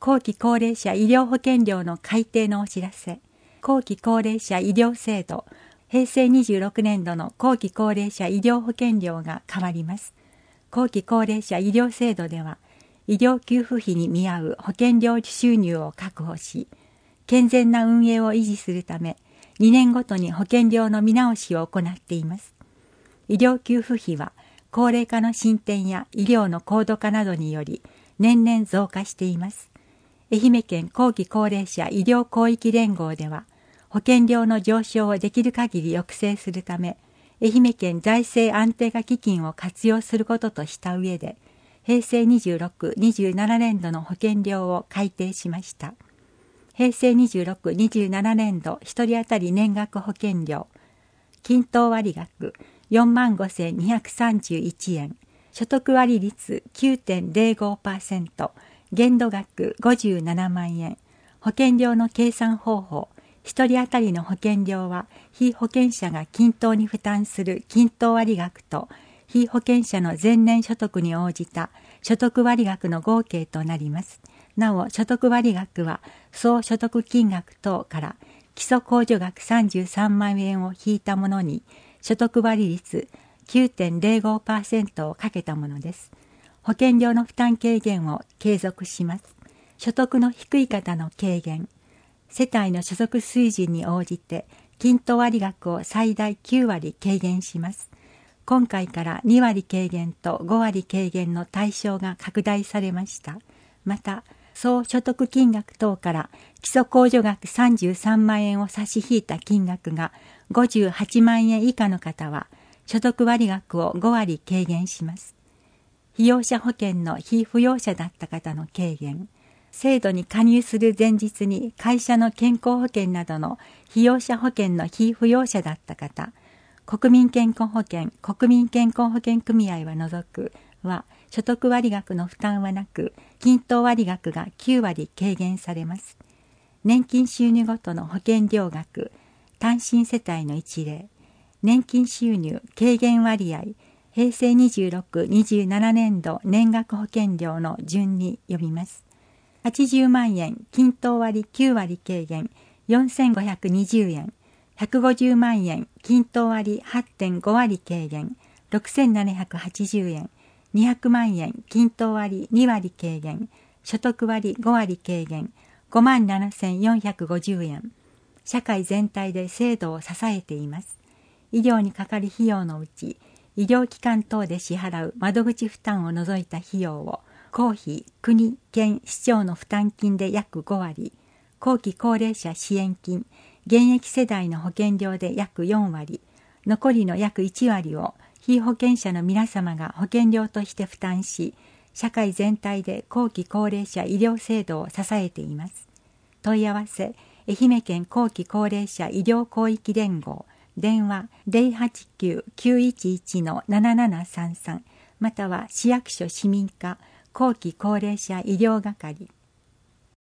後期高齢者医療保険料の改定のお知らせ。後期高齢者医療制度、平成26年度の後期高齢者医療保険料が変わります。後期高齢者医療制度では、医療給付費に見合う保険料収入を確保し、健全な運営を維持するため、2年ごとに保険料の見直しを行っています。医療給付費は、高齢化の進展や医療の高度化などにより、年々増加しています。愛媛県後期高齢者医療広域連合では、保険料の上昇をできる限り抑制するため、愛媛県財政安定化基金を活用することとした上で、平成26、27年度の保険料を改定しました。平成26、27年度1人当たり年額保険料、均等割額45,231円、所得割率 9.05%、限度額57万円、保険料の計算方法、1人当たりの保険料は、被保険者が均等に負担する均等割額と、被保険者の前年所得に応じた所得割額の合計となります。なお、所得割額は、総所得金額等から基礎控除額33万円を引いたものに、所得割率 9.05% をかけたものです。保険料の負担軽減を継続します。所得の低い方の軽減。世帯の所得水準に応じて、均等割額を最大9割軽減します。今回から2割軽減と5割軽減の対象が拡大されました。また、総所得金額等から基礎控除額33万円を差し引いた金額が58万円以下の方は、所得割額を5割軽減します。被用者保険の被扶養者だった方の軽減。制度に加入する前日に会社の健康保険などの被用者保険の被扶養者だった方、国民健康保険、国民健康保険組合は除くは、所得割額の負担はなく、均等割額が9割軽減されます。年金収入ごとの保険料額、単身世帯の一例、年金収入軽減割合、平成26、27年度年額保険料の順に読みます。80万円均等割9割軽減4520円、150万円均等割 8.5 割軽減6780円、200万円均等割2割軽減、所得割5割軽減57,450円。社会全体で制度を支えています。医療にかかる費用のうち、医療機関等で支払う窓口負担を除いた費用を、公費、国、県、市町の負担金で約5割、後期高齢者支援金、現役世代の保険料で約4割、残りの約1割を被保険者の皆様が保険料として負担し、社会全体で後期高齢者医療制度を支えています。問い合わせ、愛媛県後期高齢者医療広域連合、電話 089-911-7733 または市役所市民課後期高齢者医療係